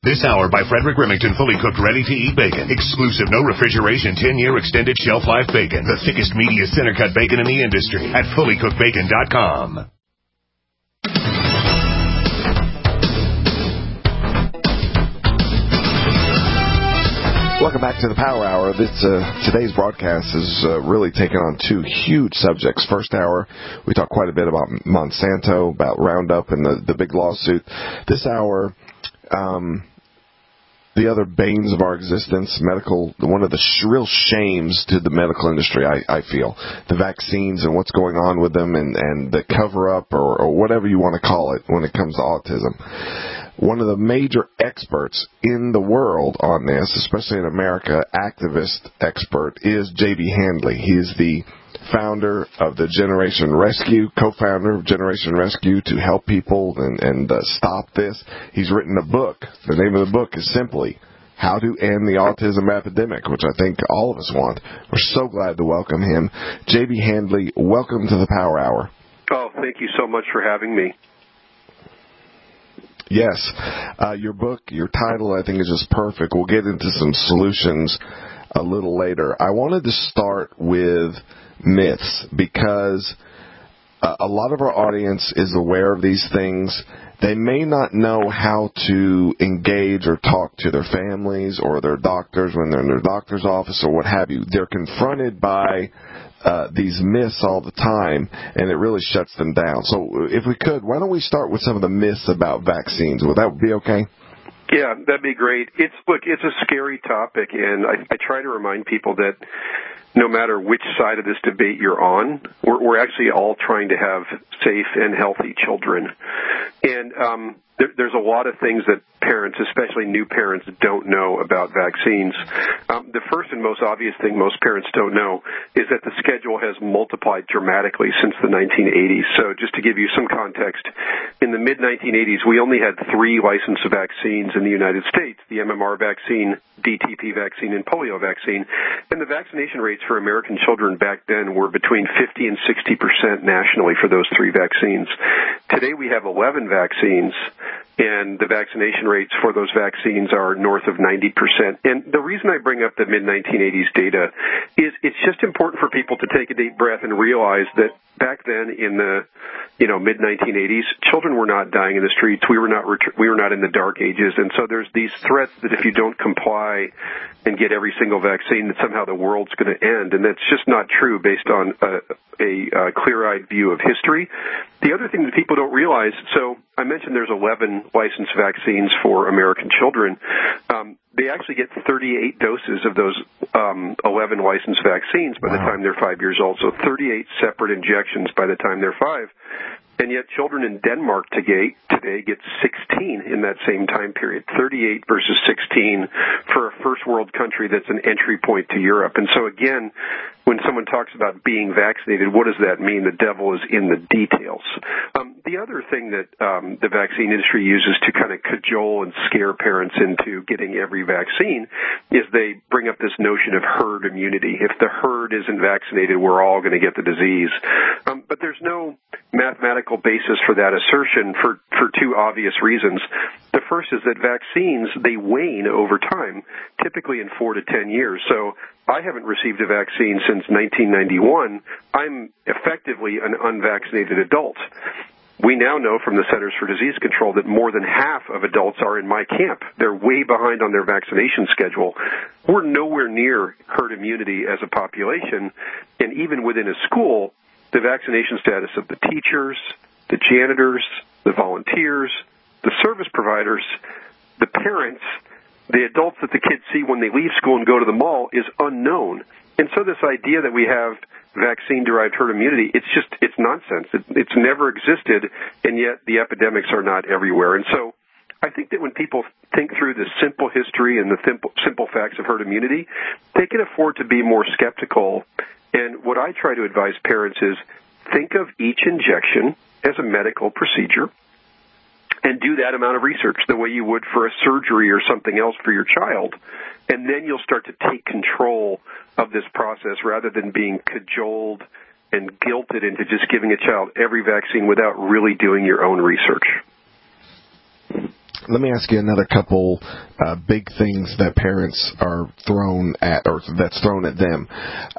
This hour by Frederick Remington, fully cooked, ready-to-eat bacon. Exclusive, no refrigeration, 10-year extended shelf life bacon. The thickest, meatiest, center-cut bacon in the industry at fullycookedbacon.com. Welcome back to the Power Hour. Today's broadcast is really taking on two huge subjects. First hour, we talked quite a bit about Monsanto, about Roundup and the big lawsuit. This hour, the other banes of our existence, one of the real shames to the medical industry, I feel. The vaccines and what's going on with them and the cover-up or whatever you want to call it when it comes to autism. One of the major experts in the world on this, especially in America, activist expert, is J.B. Handley. He is the founder of the Generation Rescue, co-founder of Generation Rescue to help people and stop this. He's written a book. The name of the book is simply How to End the Autism Epidemic, which I think all of us want. We're so glad to welcome him. J.B. Handley, welcome to the Power Hour. Oh, thank you so much for having me. Yes. Your book, your title, I think is just perfect. We'll get into some solutions a little later. I wanted to start with myths because a lot of our audience is aware of these things. They may not know how to engage or talk to their families or their doctors when they're in their doctor's office or what have you. They're confronted by these myths all the time, and it really shuts them down. So if we could, why don't we start with some of the myths about vaccines? Would that be okay? Yeah, that'd be great. It's a scary topic, and I try to remind people that no matter which side of this debate you're on, we're actually all trying to have safe and healthy children. And there's a lot of things that parents, especially new parents, don't know about vaccines. The first and most obvious thing most parents don't know is that the schedule has multiplied dramatically since the 1980s. So just to give you some context, in the mid-1980s, we only had 3 licensed vaccines in the United States, the MMR vaccine, DTP vaccine, and polio vaccine. And the vaccination rates for American children back then were between 50 and 60% nationally for those 3 vaccines. Today we have 11 vaccines, and the vaccination rates for those vaccines are north of 90%. And the reason I bring up the mid-1980s data is it's just important for people to take a deep breath and realize that back then in the mid-1980s, children were not dying in the streets. We were not in the dark ages. And so there's these threats that if you don't comply and get every single vaccine, that somehow the world's going to end. And that's just not true based on a clear-eyed view of history. The other thing that people don't realize, so I mentioned there's 11 licensed vaccines for American children. They actually get 38 doses of those 11 licensed vaccines by the time they're 5 years old, so 38 separate injections by the time they're 5. And yet children in Denmark today get 16 in that same time period, 38 versus 16 for a first world country that's an entry point to Europe. And so again, when someone talks about being vaccinated, what does that mean? The devil is in the details. The other thing that the vaccine industry uses to kind of cajole and scare parents into getting every vaccine is they bring up this notion of herd immunity. If the herd isn't vaccinated, we're all going to get the disease. But there's no mathematical basis for that assertion for 2 obvious reasons. The first is that vaccines, they wane over time, typically in 4 to 10 years. So I haven't received a vaccine since 1991. I'm effectively an unvaccinated adult. We now know from the Centers for Disease Control that more than half of adults are in my camp. They're way behind on their vaccination schedule. We're nowhere near herd immunity as a population, and even within a school, the vaccination status of the teachers, the janitors, the volunteers, the service providers, the parents, the adults that the kids see when they leave school and go to the mall is unknown. And so this idea that we have vaccine-derived herd immunity, it's nonsense. It's never existed, and yet the epidemics are not everywhere. And so I think that when people think through the simple history and the simple facts of herd immunity, they can afford to be more skeptical. And what I try to advise parents is think of each injection as a medical procedure and do that amount of research the way you would for a surgery or something else for your child. And then you'll start to take control of this process rather than being cajoled and guilted into just giving a child every vaccine without really doing your own research. Let me ask you another couple big things that parents are thrown at, or that's thrown at them.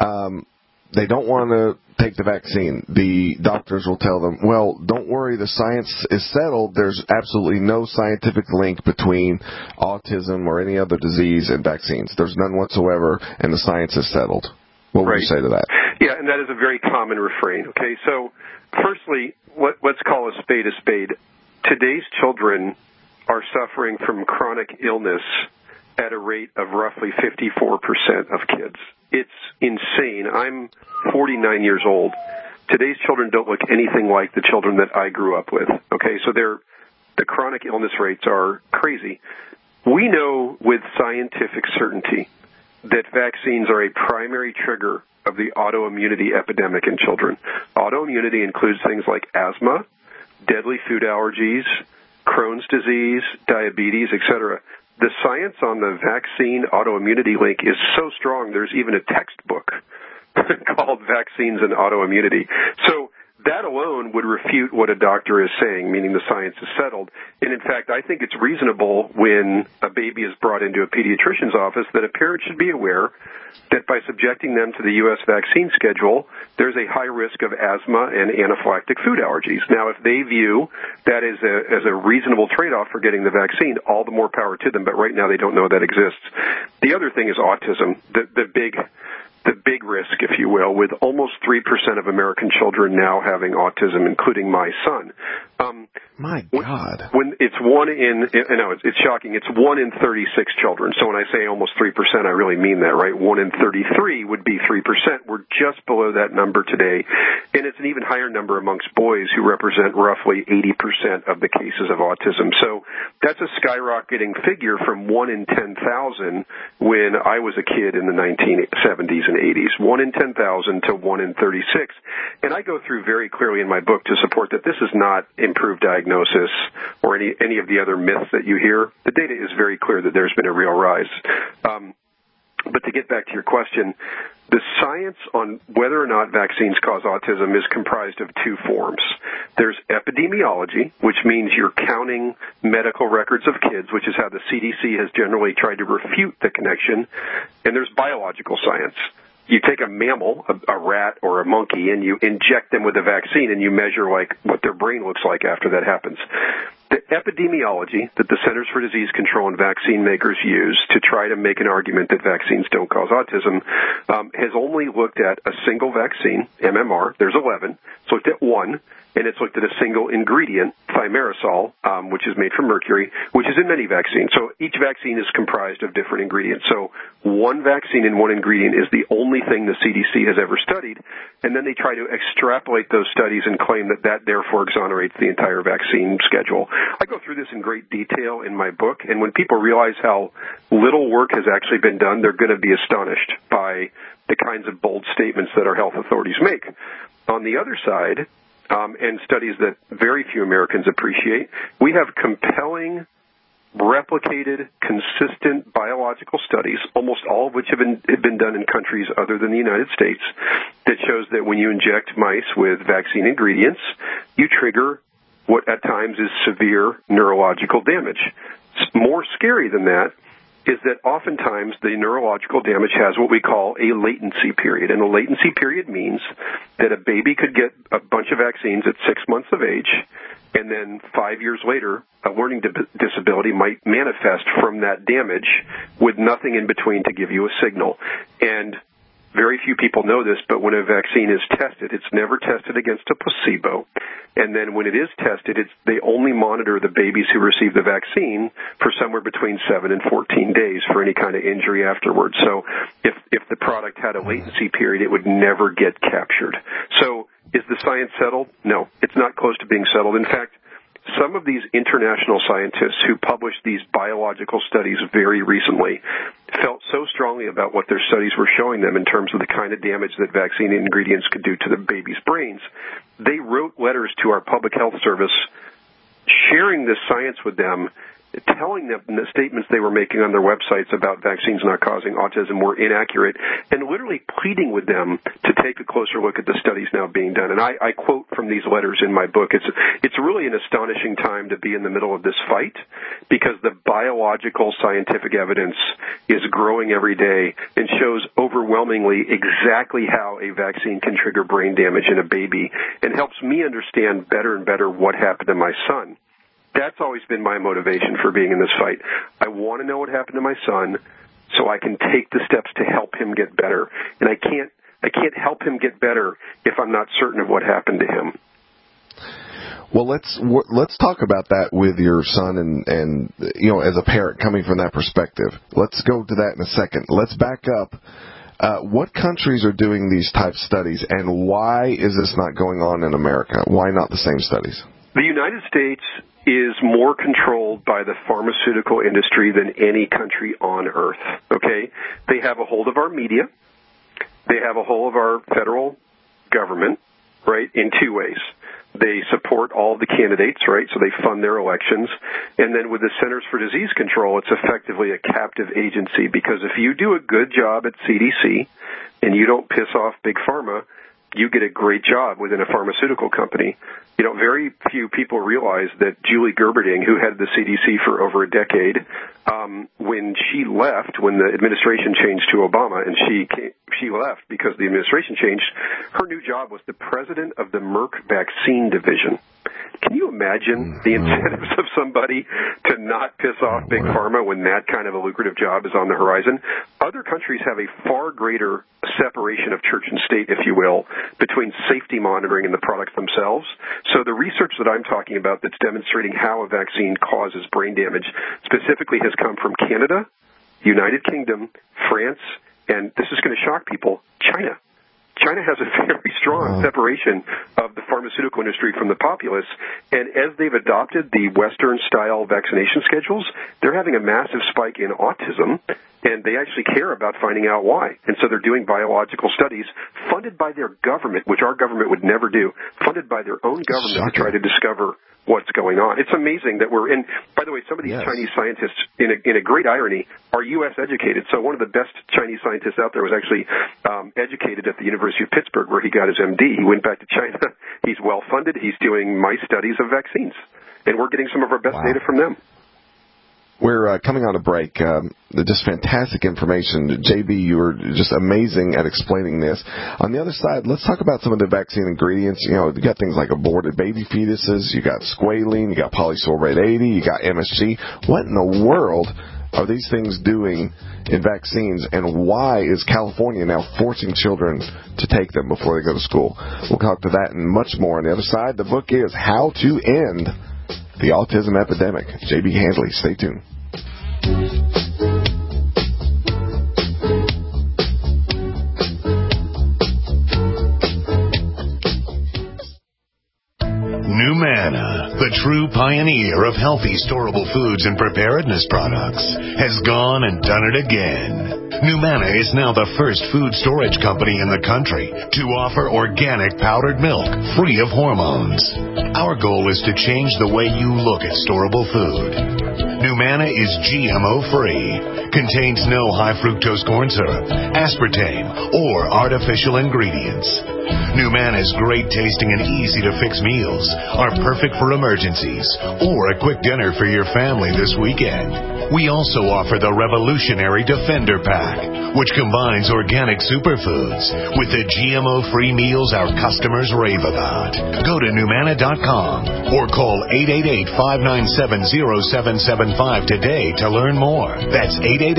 They don't want to take the vaccine. The doctors will tell them, well, don't worry, the science is settled. There's absolutely no scientific link between autism or any other disease and vaccines. There's none whatsoever, and the science is settled. What would you say to that? Yeah, and that is a very common refrain. Okay, so firstly, let's call a spade. Today's children are suffering from chronic illness at a rate of roughly 54% of kids. It's insane. I'm 49 years old. Today's children don't look anything like the children that I grew up with. Okay, so the chronic illness rates are crazy. We know with scientific certainty that vaccines are a primary trigger of the autoimmunity epidemic in children. Autoimmunity includes things like asthma, deadly food allergies, Crohn's disease, diabetes, etc. The science on the vaccine autoimmunity link is so strong, there's even a textbook called Vaccines and Autoimmunity. So that alone would refute what a doctor is saying, meaning the science is settled. And in fact, I think it's reasonable when a baby is brought into a pediatrician's office that a parent should be aware that by subjecting them to the U.S. vaccine schedule, there's a high risk of asthma and anaphylactic food allergies. Now, if they view that as a reasonable trade-off for getting the vaccine, all the more power to them, but right now they don't know that exists. The other thing is autism, the big risk, if you will, with almost 3% of American children now having autism, including my son. My God. When it's it's shocking. It's 1 in 36 children. So when I say almost 3%, I really mean that, right? 1 in 33 would be 3%. We're just below that number today. And it's an even higher number amongst boys who represent roughly 80% of the cases of autism. So that's a skyrocketing figure from 1 in 10,000 when I was a kid in the 1970s and 80s. 1 in 10,000 to 1 in 36. And I go through very clearly in my book to support that this is not improved diagnosis or any of the other myths that you hear. The data is very clear that there's been a real rise. But to get back to your question, the science on whether or not vaccines cause autism is comprised of two forms. There's epidemiology, which means you're counting medical records of kids, which is how the CDC has generally tried to refute the connection. And there's biological science. You take a mammal, a rat or a monkey, and you inject them with a vaccine, and you measure like what their brain looks like after that happens. The epidemiology that the Centers for Disease Control and vaccine makers use to try to make an argument that vaccines don't cause autism has only looked at a single vaccine, MMR. There's 11. It's looked at one, and it's looked at a single ingredient, thimerosal, which is made from mercury, which is in many vaccines. So each vaccine is comprised of different ingredients. So one vaccine and one ingredient is the only thing the CDC has ever studied, and then they try to extrapolate those studies and claim that therefore exonerates the entire vaccine schedule. I go through this in great detail in my book, and when people realize how little work has actually been done, they're going to be astonished by the kinds of bold statements that our health authorities make. On the other side, and studies that very few Americans appreciate, we have compelling, replicated, consistent biological studies, almost all of which have been done in countries other than the United States, that shows that when you inject mice with vaccine ingredients, you trigger what at times is severe neurological damage. More scary than that is that oftentimes the neurological damage has what we call a latency period. And a latency period means that a baby could get a bunch of vaccines at 6 months of age, and then 5 years later, a learning disability might manifest from that damage with nothing in between to give you a signal. And very few people know this, but when a vaccine is tested, it's never tested against a placebo. And then when it is tested, they only monitor the babies who receive the vaccine for somewhere between 7 and 14 days for any kind of injury afterwards. So if the product had a latency period, it would never get captured. So is the science settled? No, it's not close to being settled. In fact, some of these international scientists who published these biological studies very recently felt so strongly about what their studies were showing them in terms of the kind of damage that vaccine ingredients could do to the baby's brains. They wrote letters to our public health service sharing this science with them telling them the statements they were making on their websites about vaccines not causing autism were inaccurate, and literally pleading with them to take a closer look at the studies now being done. And I quote from these letters in my book. It's really an astonishing time to be in the middle of this fight, because the biological scientific evidence is growing every day and shows overwhelmingly exactly how a vaccine can trigger brain damage in a baby, and helps me understand better and better what happened to my son. That's always been my motivation for being in this fight. I want to know what happened to my son so I can take the steps to help him get better. And I can't help him get better if I'm not certain of what happened to him. Well, let's talk about that with your son and as a parent coming from that perspective. Let's go to that in a second. Let's back up. What countries are doing these type studies, and why is this not going on in America? Why not the same studies? The United States is more controlled by the pharmaceutical industry than any country on earth, okay? They have a hold of our media. They have a hold of our federal government, right, in two ways. They support all of the candidates, right, so they fund their elections. And then with the Centers for Disease Control, it's effectively a captive agency, because if you do a good job at CDC and you don't piss off Big Pharma, you get a great job within a pharmaceutical company. Very few people realize that Julie Gerberding, who had the CDC for over a decade, when she left, when the administration changed to Obama, and she left because the administration changed, her new job was the president of the Merck Vaccine Division. Can you imagine the incentives of somebody to not piss off Big Pharma when that kind of a lucrative job is on the horizon? Other countries have a far greater separation of church and state, if you will, between safety monitoring and the products themselves. So the research that I'm talking about that's demonstrating how a vaccine causes brain damage specifically has come from Canada, United Kingdom, France, and this is going to shock people, China. China has a very strong separation of the pharmaceutical industry from the populace, and as they've adopted the Western-style vaccination schedules, they're having a massive spike in autism, and they actually care about finding out why. And so they're doing biological studies funded by their government, which our government would never do, funded by their own government to try to discover what's going on. It's amazing that we're in. By the way, some of these Chinese scientists, in a great irony, are U.S. educated. So one of the best Chinese scientists out there was actually educated at the University of Pittsburgh, where he got his MD. He went back to China. He's well-funded. He's doing mice studies of vaccines. And we're getting some of our best data from them. We're coming on a break. Just fantastic information. JB, you were just amazing at explaining this. On the other side, let's talk about some of the vaccine ingredients. You got things like aborted baby fetuses, you got squalene, you got polysorbate 80, you got MSG. What in the world are these things doing in vaccines, and why is California now forcing children to take them before they go to school? We'll talk to that and much more on the other side. The book is How to End the Autism Epidemic. JB Handley, stay tuned. NuManna, the true pioneer of healthy storable foods and preparedness products, has gone and done it again. NuManna is now the first food storage company in the country to offer organic powdered milk free of hormones. Our goal is to change the way you look at storable food. NuManna is GMO-free, contains no high fructose corn syrup, aspartame, or artificial ingredients. NuManna's great tasting and easy to fix meals are perfect for emergencies or a quick dinner for your family this weekend. We also offer the revolutionary Defender Pack, which combines organic superfoods with the GMO-free meals our customers rave about. Go to NuManna.com or call 888-597-0775 today to learn more. That's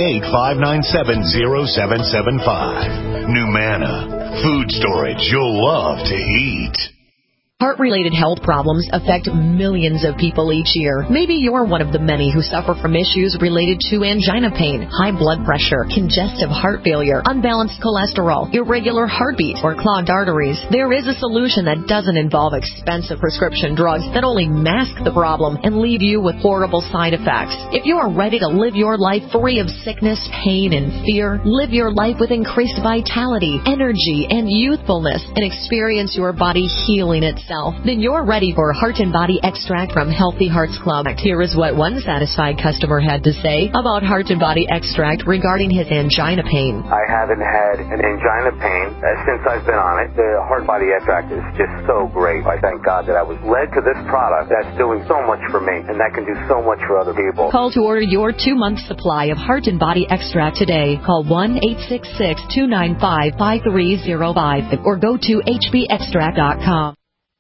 888-597-0775. NuManna, food storage you'll love to eat. Heart-related health problems affect millions of people each year. Maybe you're one of the many who suffer from issues related to angina pain, high blood pressure, congestive heart failure, unbalanced cholesterol, irregular heartbeat, or clogged arteries. There is a solution that doesn't involve expensive prescription drugs that only mask the problem and leave you with horrible side effects. If you are ready to live your life free of sickness, pain, and fear, live your life with increased vitality, energy, and youthfulness, and experience your body healing itself, yourself? Then you're ready for Heart and Body Extract from Healthy Hearts Club. Here is what one satisfied customer had to say about Heart and Body Extract regarding his angina pain. I haven't had an angina pain since I've been on it. The Heart Body Extract is just so great. I thank God that I was led to this product that's doing so much for me, and that can do so much for other people. Call to order your 2-month supply of Heart and Body Extract today. Call 1-866-295-5305 or go to hbextract.com.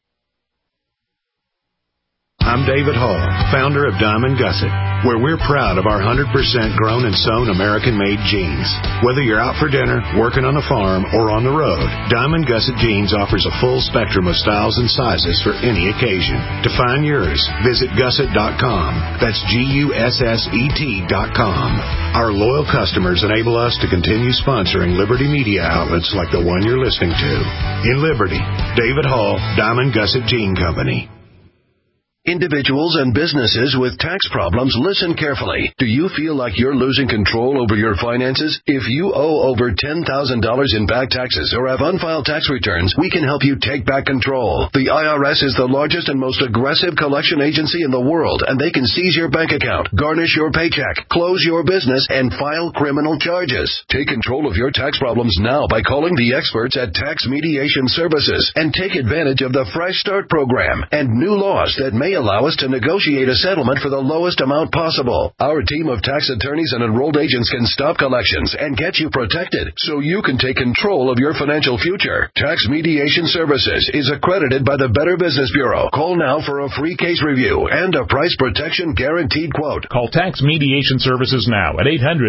I'm David Hall, founder of Diamond Gusset, where we're proud of our 100% grown and sewn American-made jeans. Whether you're out for dinner, working on a farm, or on the road, Diamond Gusset Jeans offers a full spectrum of styles and sizes for any occasion. To find yours, visit gusset.com. That's GUSSET.com. Our loyal customers enable us to continue sponsoring Liberty media outlets like the one you're listening to. In Liberty, David Hall, Diamond Gusset Jean Company. Individuals and businesses with tax problems, listen carefully. Do you feel like you're losing control over your finances? If you owe over $10,000 in back taxes or have unfiled tax returns, we can help you take back control. The IRS is the largest and most aggressive collection agency in the world, and they can seize your bank account, garnish your paycheck, close your business, and file criminal charges. Take control of your tax problems now by calling the experts at Tax Mediation Services and take advantage of the Fresh Start program and new laws that may allow us to negotiate a settlement for the lowest amount possible. Our team of tax attorneys and enrolled agents can stop collections and get you protected so you can take control of your financial future. Tax Mediation Services is accredited by the Better Business Bureau. Call now for a free case review and a price protection guaranteed quote. Call Tax Mediation Services now at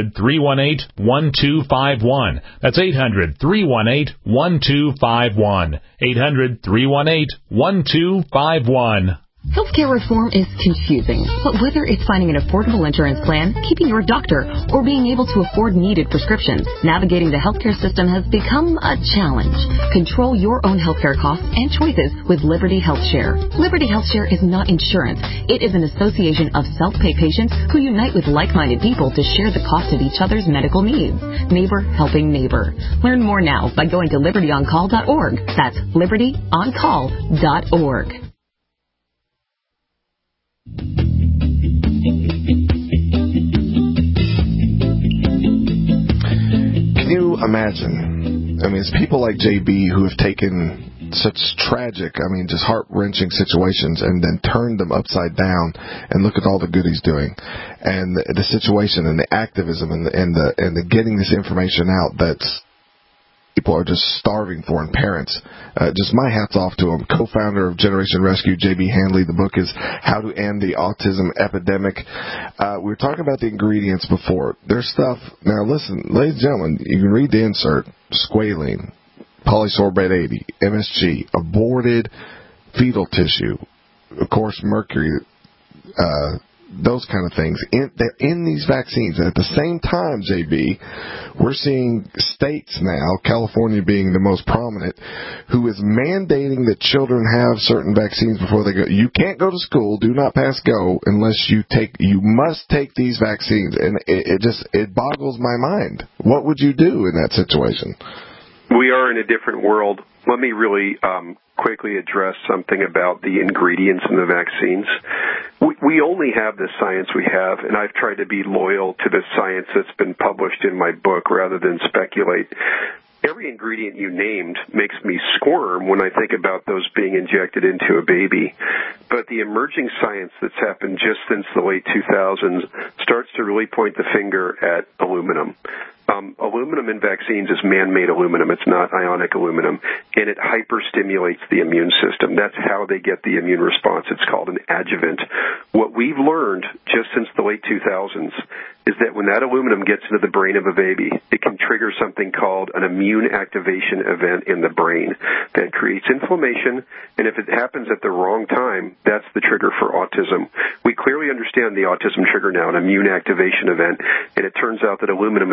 800-318-1251. That's 800-318-1251. 800-318-1251. Healthcare reform is confusing, but whether it's finding an affordable insurance plan, keeping your doctor, or being able to afford needed prescriptions, navigating the healthcare system has become a challenge. Control your own healthcare costs and choices with Liberty HealthShare. Liberty HealthShare is not insurance. It is an association of self-pay patients who unite with like-minded people to share the cost of each other's medical needs. Neighbor helping neighbor. Learn more now by going to libertyoncall.org. That's libertyoncall.org. Can you imagine? I mean, it's people like JB who have taken such tragic, just heart-wrenching situations and then turned them upside down and look at all the good he's doing and the situation and the activism and the getting this information out that's people are just starving for, and parents. Just my hat's off to him. Co-founder of Generation Rescue, J.B. Handley. The book is How to End the Autism Epidemic. We were talking about the ingredients before. There's stuff. Now, listen, ladies and gentlemen, you can read the insert. Squalene, polysorbate 80, MSG, aborted fetal tissue, of course, mercury, those kind of things. They're in these vaccines. And at the same time, JB, we're seeing states now, California being the most prominent, who is mandating that children have certain vaccines before they go. You can't go to school, do not pass go, unless you must take these vaccines. And it boggles my mind. What would you do in that situation? We are in a different world. Let me really quickly address something about the ingredients in the vaccines. We only have the science we have, and I've tried to be loyal to the science that's been published in my book rather than speculate. Every ingredient you named makes me squirm when I think about those being injected into a baby. But the emerging science that's happened just since the late 2000s starts to really point the finger at aluminum. Aluminum in vaccines is man-made aluminum. It's not ionic aluminum, and it hyperstimulates the immune system. That's how they get the immune response. It's called an adjuvant. What we've learned just since the late 2000s is that when that aluminum gets into the brain of a baby, it can trigger something called an immune activation event in the brain that creates inflammation, and if it happens at the wrong time, that's the trigger for autism. We clearly understand the autism trigger now, an immune activation event, and it turns out that aluminum is a very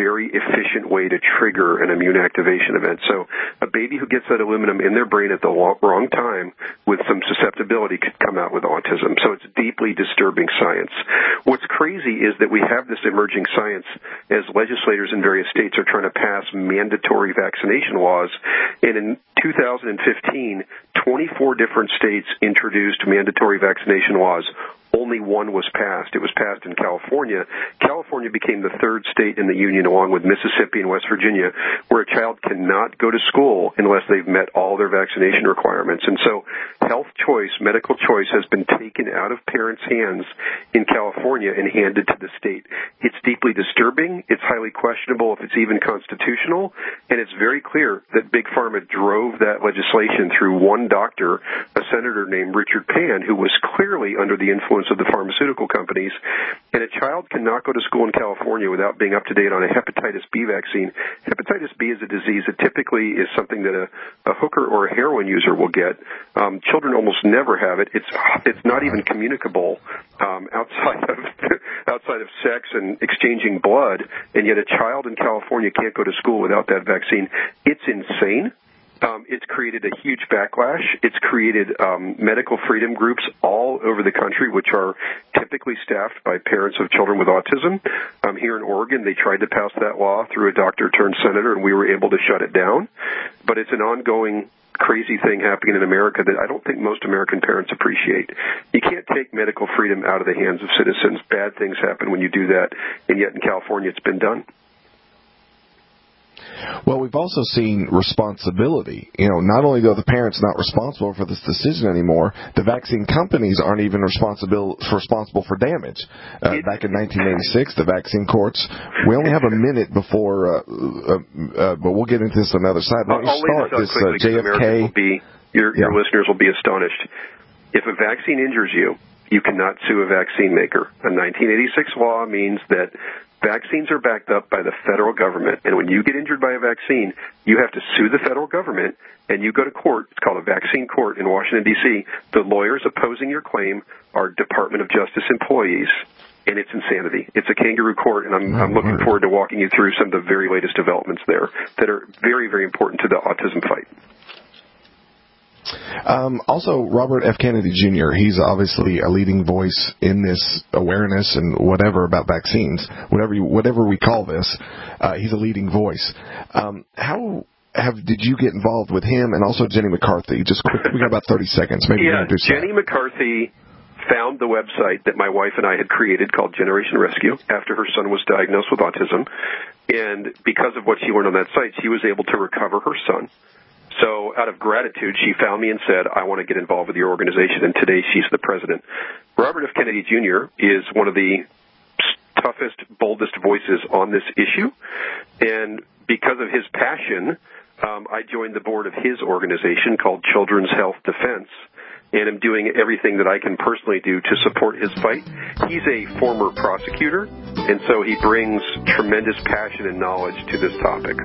very efficient way to trigger an immune activation event. So a baby who gets that aluminum in their brain at the wrong time with some susceptibility could come out with autism. So it's deeply disturbing science. What's crazy is that we have this emerging science as legislators in various states are trying to pass mandatory vaccination laws. And in 2015, 24 different states introduced mandatory vaccination laws. Only one was passed. It was passed in California. California became the third state in the union, along with Mississippi and West Virginia, where a child cannot go to school unless they've met all their vaccination requirements. And so health choice, medical choice, has been taken out of parents' hands in California and handed to the state. It's deeply disturbing. It's highly questionable if it's even constitutional. And it's very clear that Big Pharma drove that legislation through one doctor, a senator named Richard Pan, who was clearly under the influence of the pharmaceutical companies. And a child cannot go to school in California without being up to date on a hepatitis B vaccine. Hepatitis B is a disease that typically is something that a hooker or a heroin user will get. Children almost never have it. It's not even communicable outside of sex and exchanging blood, and yet a child in California can't go to school without that vaccine. It's insane. It's created a huge backlash. It's created medical freedom groups all over the country, which are typically staffed by parents of children with autism. Here in Oregon, they tried to pass that law through a doctor-turned-senator, and we were able to shut it down. But it's an ongoing crazy thing happening in America that I don't think most American parents appreciate. You can't take medical freedom out of the hands of citizens. Bad things happen when you do that, and yet in California it's been done. Well, we've also seen responsibility. Not only are the parents not responsible for this decision anymore, the vaccine companies aren't even responsible for damage. Back in 1986, the vaccine courts, we only have a minute before, but we'll get into this on the other side. Why don't you start this JFK? Your listeners will be astonished. If a vaccine injures you, you cannot sue a vaccine maker. A 1986 law means that vaccines are backed up by the federal government, and when you get injured by a vaccine, you have to sue the federal government, and you go to court. It's called a vaccine court in Washington, D.C. The lawyers opposing your claim are Department of Justice employees, and it's insanity. It's a kangaroo court, and I'm looking forward to walking you through some of the very latest developments there that are very, very important to the autism fight. Also, Robert F. Kennedy Jr., he's obviously a leading voice in this awareness and whatever about vaccines, whatever we call this, he's a leading voice. How did you get involved with him and also Jenny McCarthy? Just quick, we got about 30 seconds. Maybe Jenny McCarthy found the website that my wife and I had created called Generation Rescue after her son was diagnosed with autism. And because of what she learned on that site, she was able to recover her son. So out of gratitude, she found me and said, I want to get involved with your organization, and today she's the president. Robert F. Kennedy Jr. is one of the toughest, boldest voices on this issue, and because of his passion, I joined the board of his organization called Children's Health Defense, and I'm doing everything that I can personally do to support his fight. He's a former prosecutor, and so he brings tremendous passion and knowledge to this topic.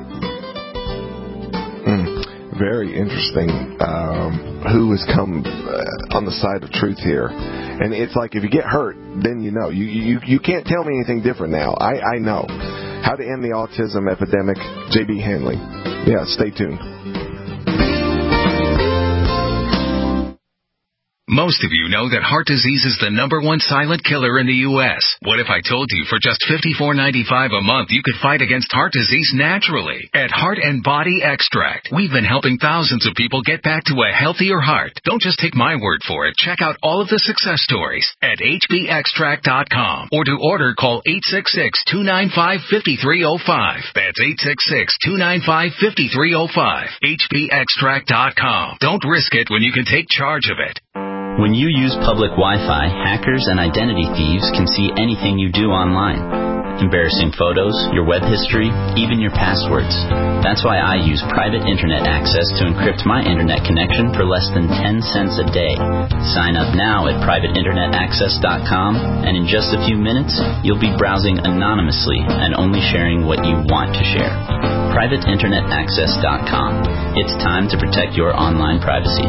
Very interesting who has come on the side of truth here. And it's like if you get hurt, then you know. You can't tell me anything different now. I know. How to End the Autism Epidemic, J.B. Handley. Yeah, stay tuned. Most of you know that heart disease is the #1 silent killer in the U.S. What if I told you for just $54.95 a month you could fight against heart disease naturally? At Heart and Body Extract, we've been helping thousands of people get back to a healthier heart. Don't just take my word for it. Check out all of the success stories at hbextract.com. Or to order, call 866-295-5305. That's 866-295-5305. hbextract.com. Don't risk it when you can take charge of it. When you use public Wi-Fi, hackers and identity thieves can see anything you do online. Embarrassing photos, your web history, even your passwords. That's why I use private internet access to encrypt my internet connection for less than 10 cents a day. Sign up now at privateinternetaccess.com, and in just a few minutes, you'll be browsing anonymously and only sharing what you want to share. privateinternetaccess.com. It's time to protect your online privacy.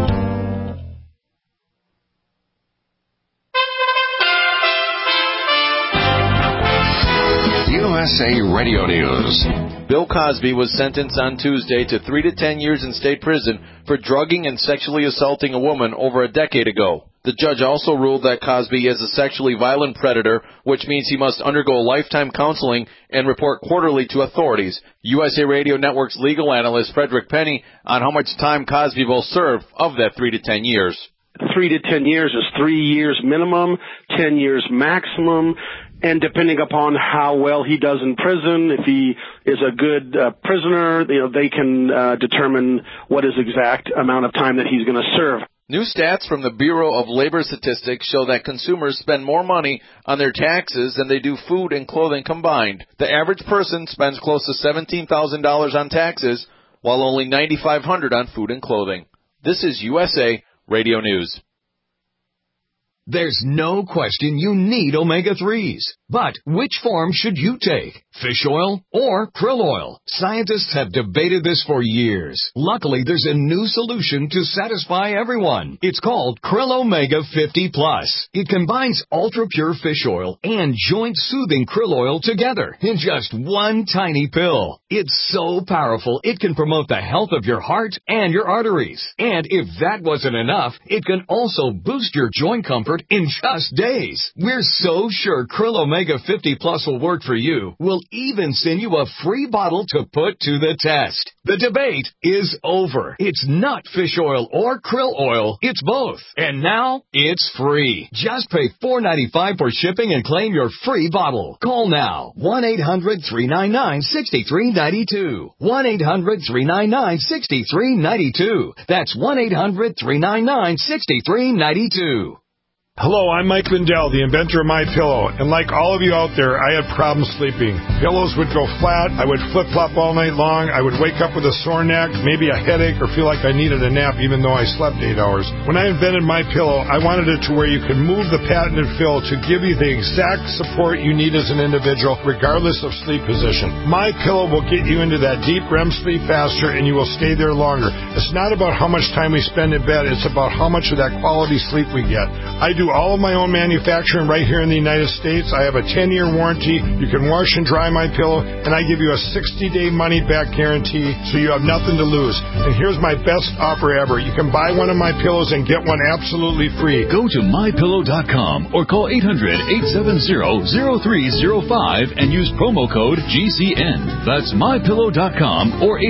USA Radio News. Bill Cosby was sentenced on Tuesday to 3 to 10 years in state prison for drugging and sexually assaulting a woman over a decade ago. The judge also ruled that Cosby is a sexually violent predator, which means he must undergo lifetime counseling and report quarterly to authorities. USA Radio Network's legal analyst Frederick Penny on how much time Cosby will serve of that 3 to 10 years. 3 to 10 years is 3 years minimum, 10 years maximum. And depending upon how well he does in prison, if he is a good prisoner, they can determine what is exact amount of time that he's going to serve. New stats from the Bureau of Labor Statistics show that consumers spend more money on their taxes than they do food and clothing combined. The average person spends close to $17,000 on taxes, while only $9,500 on food and clothing. This is USA Radio News. There's no question you need omega-3s. But which form should you take? Fish oil or krill oil? Scientists have debated this for years. Luckily, there's a new solution to satisfy everyone. It's called Krill Omega 50 Plus. It combines ultra-pure fish oil and joint-soothing krill oil together in just one tiny pill. It's so powerful, it can promote the health of your heart and your arteries. And if that wasn't enough, it can also boost your joint comfort in just days. We're so sure Krill Omega 50 Plus will work for you. We'll even send you a free bottle to put to the test. The debate is over. It's not fish oil or krill oil. It's both. And now it's free. Just pay $4.95 for shipping and claim your free bottle. Call now. 1-800-399-6392. 1-800-399-6392. That's 1-800-399-6392. Hello, I'm Mike Lindell, the inventor of MyPillow, and like all of you out there, I had problems sleeping. Pillows would go flat, I would flip-flop all night long, I would wake up with a sore neck, maybe a headache, or feel like I needed a nap even though I slept 8 hours. When I invented MyPillow, I wanted it to where you could move the patented fill to give you the exact support you need as an individual, regardless of sleep position. MyPillow will get you into that deep REM sleep faster, and you will stay there longer. It's not about how much time we spend in bed, it's about how much of that quality sleep we get. I do all of my own manufacturing right here in the United States. I have a 10-year warranty. You can wash and dry my pillow, and I give you a 60-day money-back guarantee, so you have nothing to lose. And here's my best offer ever. You can buy one of my pillows and get one absolutely free. Go to MyPillow.com or call 800-870-0305 and use promo code GCN. That's MyPillow.com or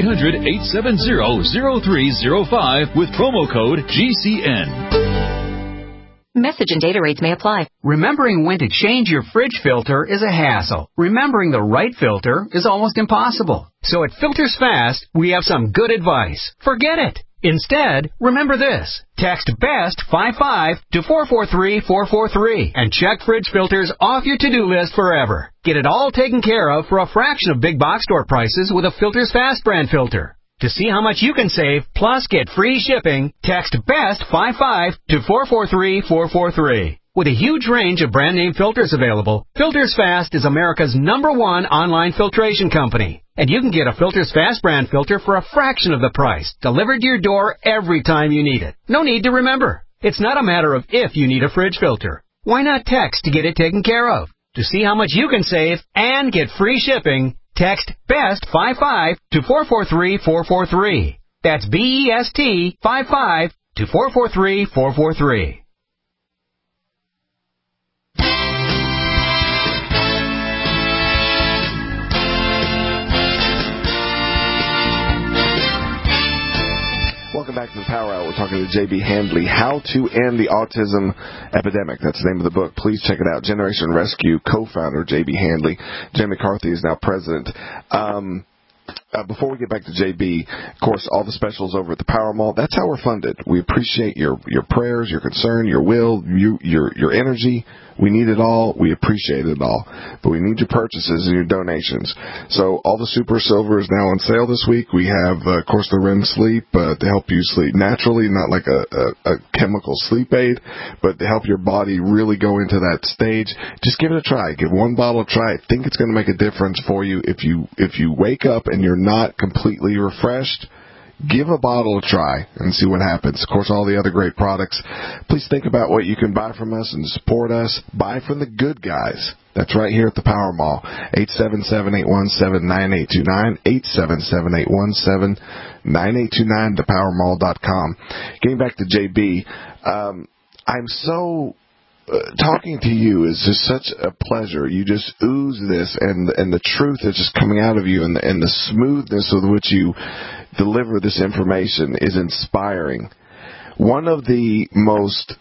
800-870-0305 with promo code GCN. Message and data rates may apply. Remembering when to change your fridge filter is a hassle. Remembering the right filter is almost impossible. So at Filters Fast, we have some good advice. Forget it. Instead, remember this. Text BEST55 to 443-443 and check fridge filters off your to-do list forever. Get it all taken care of for a fraction of big box store prices with a Filters Fast brand filter. To see how much you can save, plus get free shipping, text BEST55 to 443-443. With a huge range of brand name filters available, Filters Fast is America's #1 online filtration company. And you can get a Filters Fast brand filter for a fraction of the price, delivered to your door every time you need it. No need to remember. It's not a matter of if you need a fridge filter. Why not text to get it taken care of? To see how much you can save and get free shipping, text BEST55 to 443-443. That's BEST55 to 443-443. Welcome back to the Power Hour. We're talking to J.B. Handley, How to End the Autism Epidemic. That's the name of the book. Please check it out. Generation Rescue co-founder J.B. Handley. Jay McCarthy is now president. Before we get back to JB, of course, all the specials over at the Power Mall, that's how we're funded. We appreciate your prayers, your concern, your will, your energy. We need it all. We appreciate it all. But we need your purchases and your donations. So all the Super Silver is now on sale this week. We have, of course, the REM Sleep to help you sleep naturally, not like a chemical sleep aid, but to help your body really go into that stage. Just give it a try. Give one bottle a try. I think it's going to make a difference for you. If you wake up and you're not completely refreshed, give a bottle a try and see what happens. Of course, all the other great products. Please think about what you can buy from us and support us. Buy from the good guys. That's right here at the Power Mall. 877-817-9829, 877-817-9829, thepowermall.com. Getting back to JB, I'm so... talking to you is just such a pleasure. You just ooze this, and the truth is just coming out of you, and the smoothness with which you deliver this information is inspiring. One of the most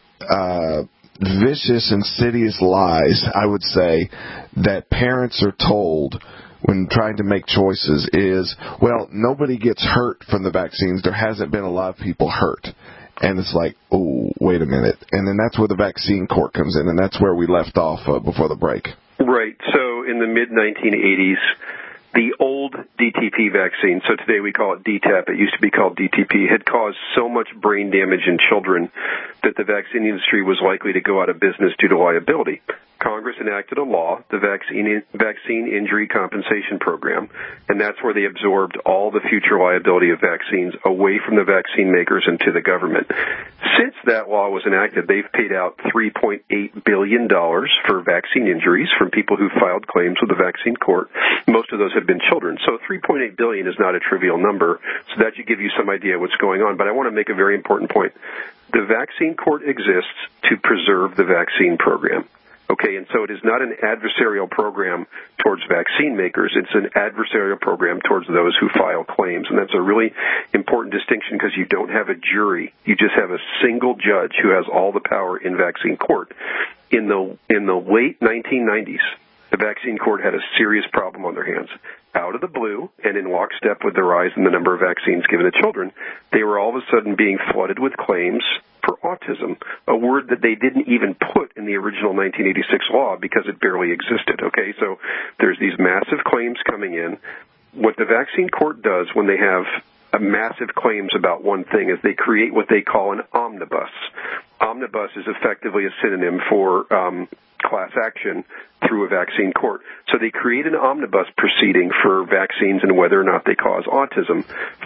vicious, insidious lies, I would say, that parents are told when trying to make choices is, well, nobody gets hurt from the vaccines. There hasn't been a lot of people hurt. And it's like, oh, wait a minute. And then that's where the vaccine court comes in, and that's where we left off before the break. Right. So in the mid-1980s, the old DTP vaccine, so today we call it DTaP, it used to be called DTP, had caused so much brain damage in children that the vaccine industry was likely to go out of business due to liability. Congress enacted a law, the Vaccine Injury Compensation Program, and that's where they absorbed all the future liability of vaccines away from the vaccine makers and to the government. Since that law was enacted, they've paid out $3.8 billion for vaccine injuries from people who filed claims with the vaccine court. Most of those have been children. So $3.8 billion is not a trivial number, so that should give you some idea what's going on. But I want to make a very important point. The vaccine court exists to preserve the vaccine program. Okay, and so it is not an adversarial program towards vaccine makers. It's an adversarial program towards those who file claims. And that's a really important distinction because you don't have a jury. You just have a single judge who has all the power in vaccine court. In the late 1990s, the vaccine court had a serious problem on their hands. Out of the blue, and in lockstep with the rise in the number of vaccines given to children, they were all of a sudden being flooded with claims for autism, a word that they didn't even put in the original 1986 law because it barely existed. Okay, so there's these massive claims coming in. What the vaccine court does when they have massive claims about one thing is they create what they call an omnibus. Omnibus is effectively a synonym for class action through a vaccine court. So they create an omnibus proceeding for vaccines and whether or not they cause autism.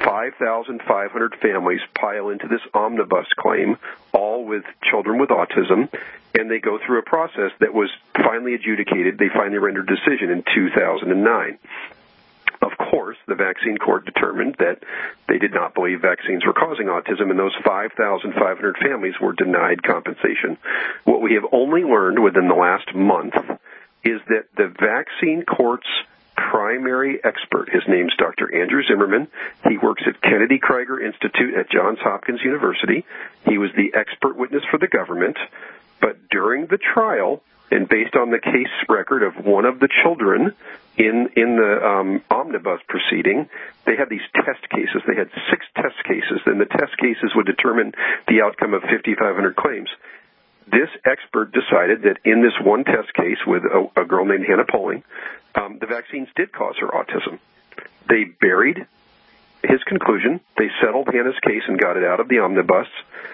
5,500 families pile into this omnibus claim, all with children with autism, and they go through a process that was finally adjudicated. They finally rendered a decision in 2009. Of course, the vaccine court determined that they did not believe vaccines were causing autism, and those 5,500 families were denied compensation. What we have only learned within the last month is that the vaccine court's primary expert, his name's Dr. Andrew Zimmerman. He works at Kennedy Krieger Institute at Johns Hopkins University. He was the expert witness for the government, but during the trial, and based on the case record of one of the children in the omnibus proceeding, they had these test cases. They had 6 test cases, and the test cases would determine the outcome of 5,500 claims. This expert decided that in this one test case with a girl named Hannah Poling, the vaccines did cause her autism. They buried his conclusion. They settled Hannah's case and got it out of the omnibus,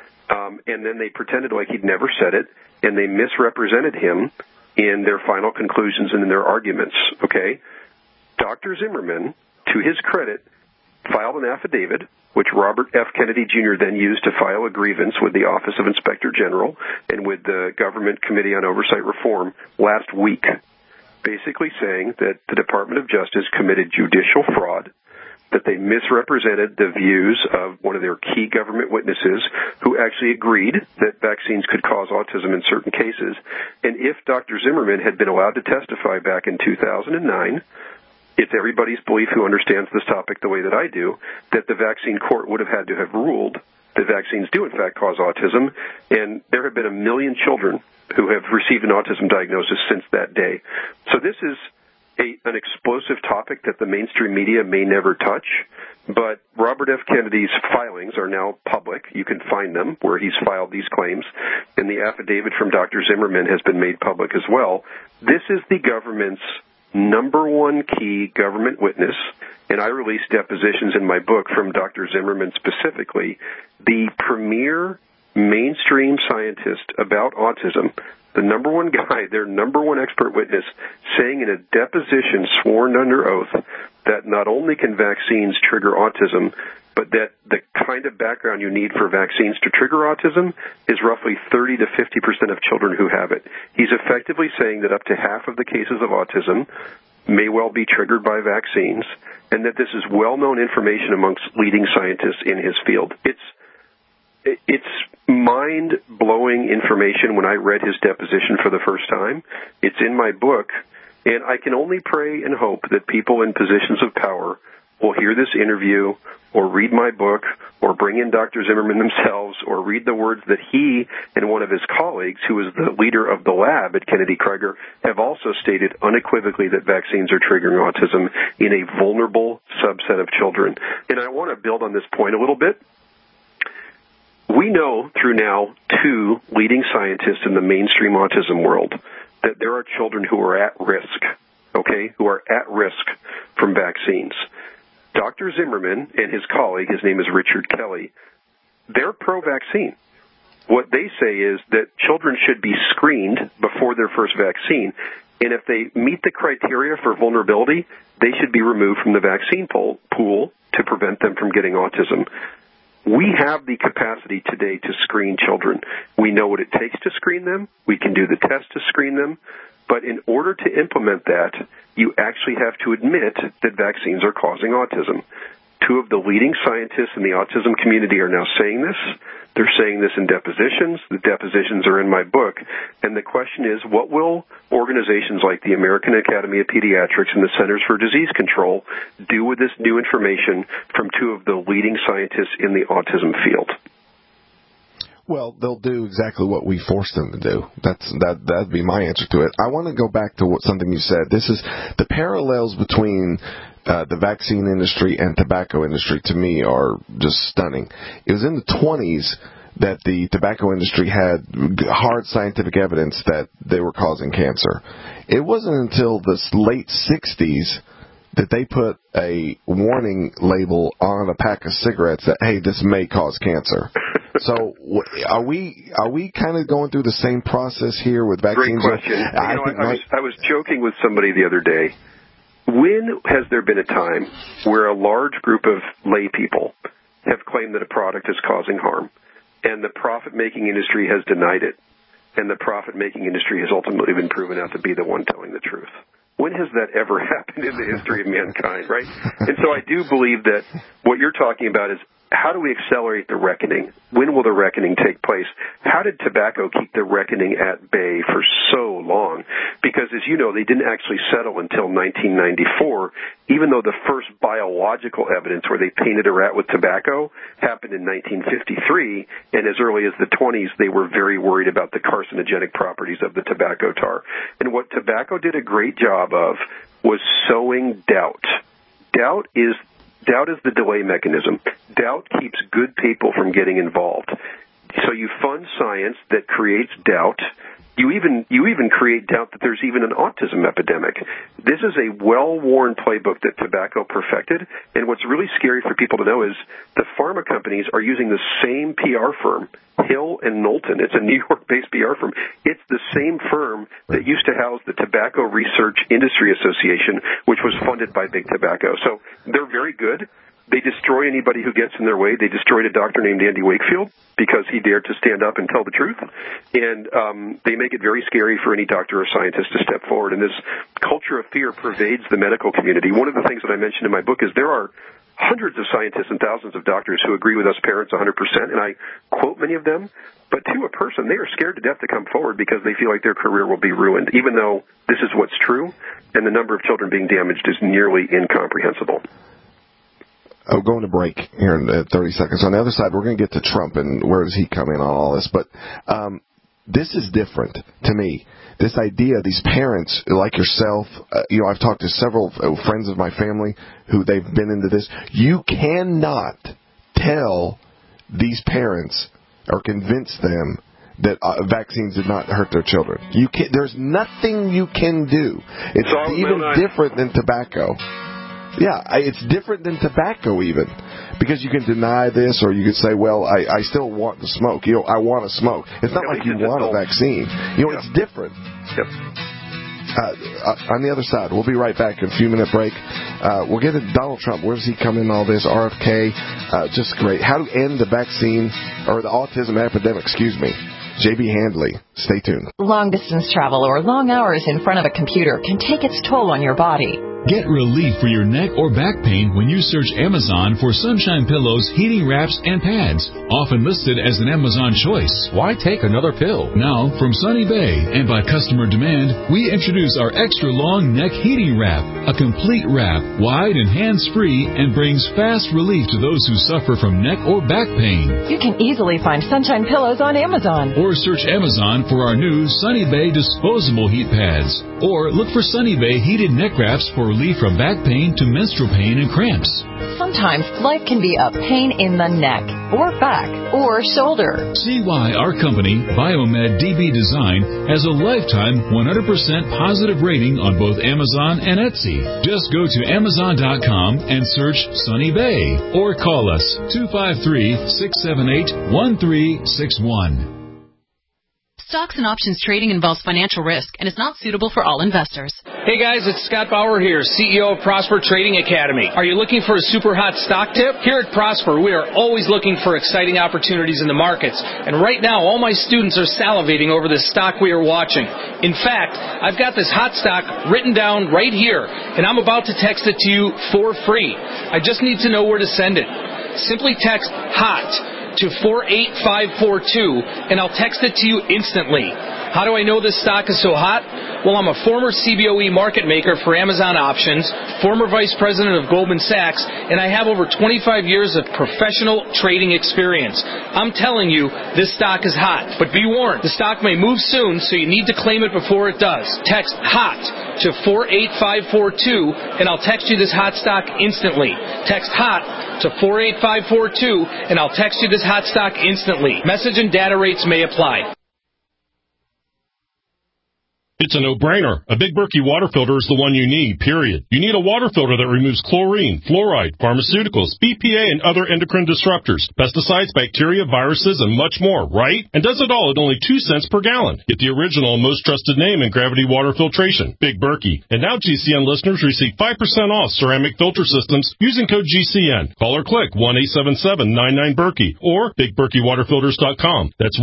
and then they pretended like he'd never said it, and they misrepresented him in their final conclusions and in their arguments, okay? Dr. Zimmerman, to his credit, filed an affidavit, which Robert F. Kennedy Jr. then used to file a grievance with the Office of Inspector General and with the Government Committee on Oversight Reform last week, basically saying that the Department of Justice committed judicial fraud, that they misrepresented the views of one of their key government witnesses who actually agreed that vaccines could cause autism in certain cases. And if Dr. Zimmerman had been allowed to testify back in 2009, it's everybody's belief who understands this topic the way that I do, that the vaccine court would have had to have ruled that vaccines do in fact cause autism, and there have been 1 million children who have received an autism diagnosis since that day. So this is an explosive topic that the mainstream media may never touch, but Robert F. Kennedy's filings are now public. You can find them where he's filed these claims, and the affidavit from Dr. Zimmerman has been made public as well. This is the government's number one key government witness, and I released depositions in my book from Dr. Zimmerman specifically, the premier mainstream scientist about autism, the number one guy, their number one expert witness, saying in a deposition sworn under oath that not only can vaccines trigger autism, but that the kind of background you need for vaccines to trigger autism is roughly 30 to 50% of children who have it. He's effectively saying that up to half of the cases of autism may well be triggered by vaccines, and that this is well-known information amongst leading scientists in his field. It's mind-blowing information when I read his deposition for the first time. It's in my book, and I can only pray and hope that people in positions of power will hear this interview or read my book or bring in Dr. Zimmerman themselves or read the words that he and one of his colleagues, who is the leader of the lab at Kennedy Krieger, have also stated unequivocally that vaccines are triggering autism in a vulnerable subset of children. And I want to build on this point a little bit. We know through now 2 leading scientists in the mainstream autism world that there are children who are at risk, who are at risk from vaccines. Dr. Zimmerman and his colleague, his name is Richard Kelly, they're pro-vaccine. What they say is that children should be screened before their first vaccine, and if they meet the criteria for vulnerability, they should be removed from the vaccine pool to prevent them from getting autism. We have the capacity today to screen children. We know what it takes to screen them. We can do the test to screen them. But in order to implement that, you actually have to admit that vaccines are causing autism. 2 of the leading scientists in the autism community are now saying this. They're saying this in depositions. The depositions are in my book. And the question is, what will organizations like the American Academy of Pediatrics and the Centers for Disease Control do with this new information from 2 of the leading scientists in the autism field? Well, they'll do exactly what we forced them to do. That'd be my answer to it. I want to go back to something you said. This is the parallels between the vaccine industry and tobacco industry, to me, are just stunning. It was in the 20s that the tobacco industry had hard scientific evidence that they were causing cancer. It wasn't until the late 60s that they put a warning label on a pack of cigarettes that, hey, this may cause cancer. So are we kind of going through the same process here with vaccines? Great question. I was joking with somebody the other day. When has there been a time where a large group of lay people have claimed that a product is causing harm, and the profit-making industry has denied it, and the profit-making industry has ultimately been proven out to be the one telling the truth? When has that ever happened in the history of mankind, right? And so I do believe that what you're talking about is, how do we accelerate the reckoning? When will the reckoning take place? How did tobacco keep the reckoning at bay for so long? Because, as you know, they didn't actually settle until 1994, even though the first biological evidence where they painted a rat with tobacco happened in 1953, and as early as the 20s, they were very worried about the carcinogenic properties of the tobacco tar. And what tobacco did a great job of was sowing doubt. Doubt is the delay mechanism. Doubt keeps good people from getting involved. So you fund science that creates doubt. You even create doubt that there's even an autism epidemic. This is a well-worn playbook that tobacco perfected, and what's really scary for people to know is the pharma companies are using the same PR firm, Hill and Knowlton. It's a New York-based PR firm. It's the same firm that used to house the Tobacco Research Industry Association, which was funded by Big Tobacco. So they're very good. They destroy anybody who gets in their way. They destroyed a doctor named Andy Wakefield because he dared to stand up and tell the truth. And they make it very scary for any doctor or scientist to step forward. And this culture of fear pervades the medical community. One of the things that I mentioned in my book is there are hundreds of scientists and thousands of doctors who agree with us parents 100%, and I quote many of them. But to a person, they are scared to death to come forward because they feel like their career will be ruined, even though this is what's true, and the number of children being damaged is nearly incomprehensible. Going to break here in 30 seconds. On the other side, we're going to get to Trump and where does he come in on all this. But this is different to me. This idea, these parents like yourself, I've talked to several friends of my family who they've been into this. You cannot tell these parents or convince them that vaccines did not hurt their children. There's nothing you can do. It's even different than tobacco. Yeah, it's different than tobacco even, because you can deny this or you could say, well, I still want to smoke. I want to smoke. It's not like you want a vaccine. It's different. Yep. On the other side, we'll be right back in a few-minute break. We'll get to Donald Trump. Where does he come in all this? RFK, just great. How to end the vaccine, or the autism epidemic, J.B. Handley. Stay tuned. Long-distance travel or long hours in front of a computer can take its toll on your body. Get relief for your neck or back pain when you search Amazon for Sunshine Pillows, heating wraps, and pads. Often listed as an Amazon choice. Why take another pill? Now, from Sunny Bay and by customer demand, we introduce our extra long neck heating wrap. A complete wrap, wide and hands-free, and brings fast relief to those who suffer from neck or back pain. You can easily find Sunshine Pillows on Amazon. Or search Amazon for our new Sunny Bay disposable heat pads. Or look for Sunny Bay heated neck wraps for relief from back pain to menstrual pain and cramps. Sometimes life can be a pain in the neck, or back, or shoulder. See why our company, Biomed DB Design, has a lifetime 100% positive rating on both Amazon and Etsy. Just go to Amazon.com and search Sunny Bay, or call us 253-678-1361. Stocks and options trading involves financial risk and is not suitable for all investors. Hey guys, it's Scott Bauer here, CEO of Prosper Trading Academy. Are you looking for a super hot stock tip? Here at Prosper, we are always looking for exciting opportunities in the markets. And right now, all my students are salivating over this stock we are watching. In fact, I've got this hot stock written down right here, and I'm about to text it to you for free. I just need to know where to send it. Simply text HOT to 48542, and I'll text it to you instantly. How do I know this stock is so hot? Well, I'm a former CBOE market maker for Amazon Options, former vice president of Goldman Sachs, and I have over 25 years of professional trading experience. I'm telling you, this stock is hot. But be warned, the stock may move soon, so you need to claim it before it does. Text HOT to 48542, and I'll text you this hot stock instantly. Text HOT to 48542, and I'll text you this hot stock instantly. Message and data rates may apply. It's a no-brainer. A Big Berkey water filter is the one you need, period. You need a water filter that removes chlorine, fluoride, pharmaceuticals, BPA, and other endocrine disruptors, pesticides, bacteria, viruses, and much more, right? And does it all at only 2 cents per gallon. Get the original and most trusted name in gravity water filtration, Big Berkey. And now GCN listeners receive 5% off ceramic filter systems using code GCN. Call or click 1-877-99-BERKEY or BigBerkeyWaterFilters.com. That's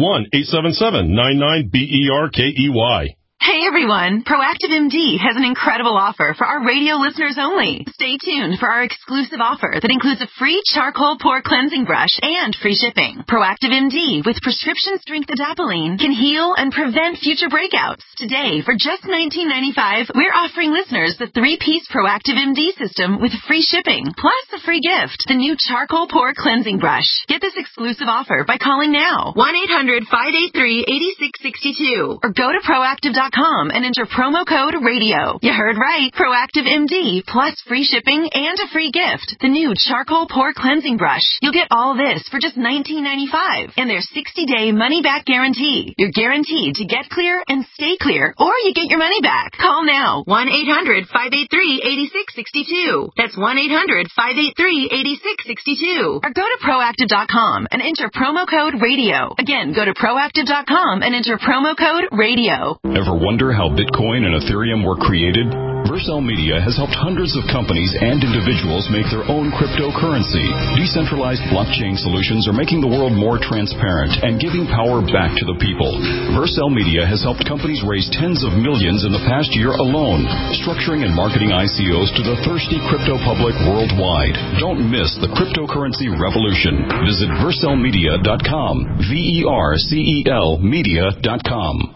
1-877-99-BERKEY. Hey everyone, Proactive MD has an incredible offer for our radio listeners only. Stay tuned for our exclusive offer that includes a free charcoal pore cleansing brush and free shipping. Proactive MD with prescription strength adapalene can heal and prevent future breakouts. Today, for just $19.95, we're offering listeners the 3-piece Proactive MD system with free shipping, plus a free gift, the new charcoal pore cleansing brush. Get this exclusive offer by calling now, 1-800-583-8662, or go to Proactive.com and enter promo code RADIO. You heard right. Proactive MD plus free shipping and a free gift. The new charcoal pore cleansing brush. You'll get all this for just $19.95 and their 60-day money-back guarantee. You're guaranteed to get clear and stay clear, or you get your money back. Call now. 1-800-583-8662. That's 1-800-583-8662. Or go to Proactive.com and enter promo code RADIO. Again, go to Proactive.com and enter promo code RADIO. Ever wonder how Bitcoin and Ethereum were created? Vercel Media has helped hundreds of companies and individuals make their own cryptocurrency. Decentralized blockchain solutions are making the world more transparent and giving power back to the people. Vercel Media has helped companies raise tens of millions in the past year alone, structuring and marketing ICOs to the thirsty crypto public worldwide. Don't miss the cryptocurrency revolution. Visit VercelMedia.com. VERCEL Media.com.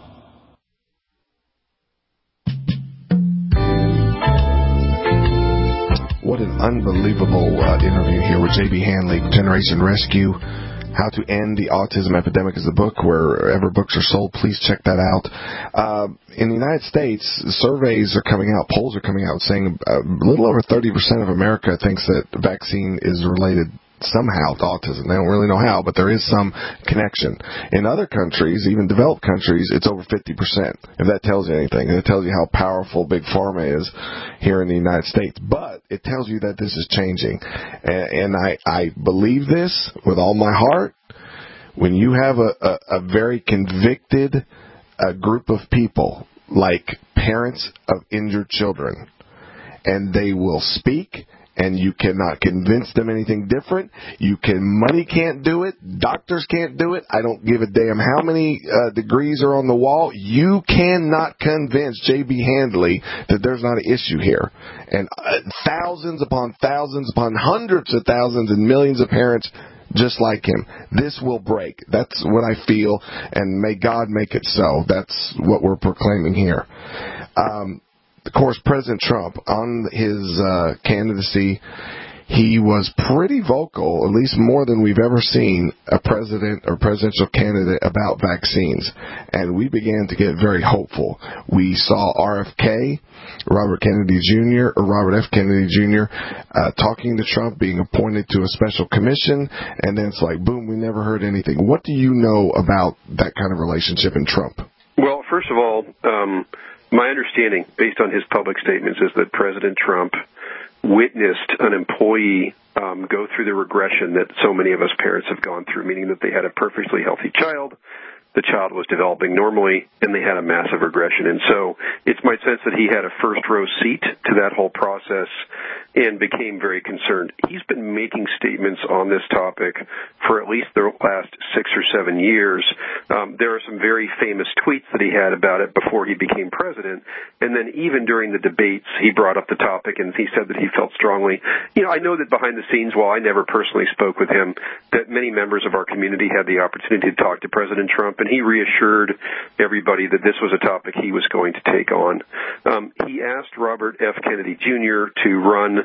What an unbelievable interview here with J.B. Handley, Generation Rescue. How to End the Autism Epidemic is the book. Wherever books are sold, please check that out. In the United States, surveys are coming out, polls are coming out saying a little over 30% of America thinks that the vaccine is related somehow to autism. They don't really know how, but there is some connection. In other countries, even developed countries, it's over 50%, if that tells you anything. It tells you how powerful Big Pharma is here in the United States. But it tells you that this is changing. And I believe this with all my heart. When you have a very convicted group of people, like parents of injured children. And they will speak, and you cannot convince them anything different. Money can't do it. Doctors can't do it. I don't give a damn how many degrees are on the wall. You cannot convince J.B. Handley that there's not an issue here. And thousands upon hundreds of thousands and millions of parents just like him. This will break. That's what I feel, and may God make it so. That's what we're proclaiming here. Of course, President Trump, on his candidacy, he was pretty vocal, at least more than we've ever seen a president or presidential candidate about vaccines. And we began to get very hopeful. We saw RFK, Robert F. Kennedy Jr., talking to Trump, being appointed to a special commission, and then it's like, boom, we never heard anything. What do you know about that kind of relationship in Trump? Well, first of all, my understanding, based on his public statements, is that President Trump witnessed an employee go through the regression that so many of us parents have gone through, meaning that they had a perfectly healthy child, the child was developing normally, and they had a massive regression. And so it's my sense that he had a first-row seat to that whole process and became very concerned. He's been making statements on this topic for at least the last 6 or 7 years. There are some very famous tweets that he had about it before he became president, and then even during the debates, he brought up the topic, and he said that he felt strongly. I know that behind the scenes, while I never personally spoke with him, that many members of our community had the opportunity to talk to President Trump, and he reassured everybody that this was a topic he was going to take on. He asked Robert F. Kennedy Jr. to run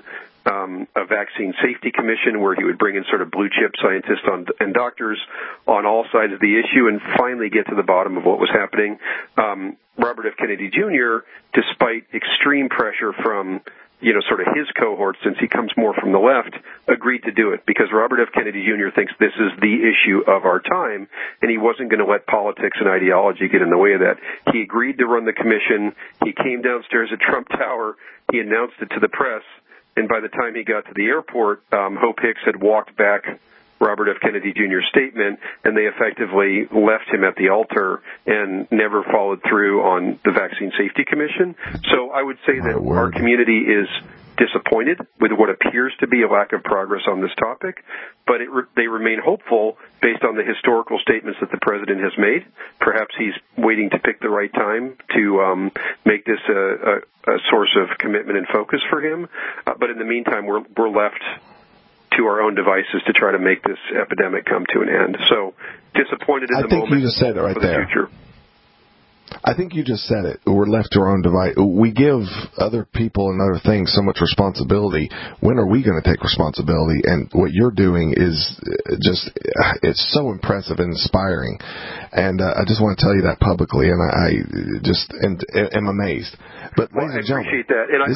a vaccine safety commission where he would bring in sort of blue chip scientists and doctors on all sides of the issue and finally get to the bottom of what was happening. Robert F. Kennedy Jr., despite extreme pressure from sort of his cohort, since he comes more from the left, agreed to do it because Robert F. Kennedy Jr. thinks this is the issue of our time, and he wasn't going to let politics and ideology get in the way of that. He agreed to run the commission. He came downstairs at Trump Tower. He announced it to the press, and by the time he got to the airport, Hope Hicks had walked back Robert F. Kennedy Jr.'s statement, and they effectively left him at the altar and never followed through on the Vaccine Safety Commission. So I would say that our community is disappointed with what appears to be a lack of progress on this topic, but they remain hopeful based on the historical statements that the president has made. Perhaps he's waiting to pick the right time to make this a source of commitment and focus for him. But in the meantime, we're left to our own devices to try to make this epidemic come to an end. So disappointed in the moment. I think you just said it right there. Future. I think you just said it. We're left to our own device. We give other people and other things so much responsibility. When are we going to take responsibility? And what you're doing is just, it's so impressive and inspiring. And I just want to tell you that publicly, and I just am amazed. But I appreciate that. And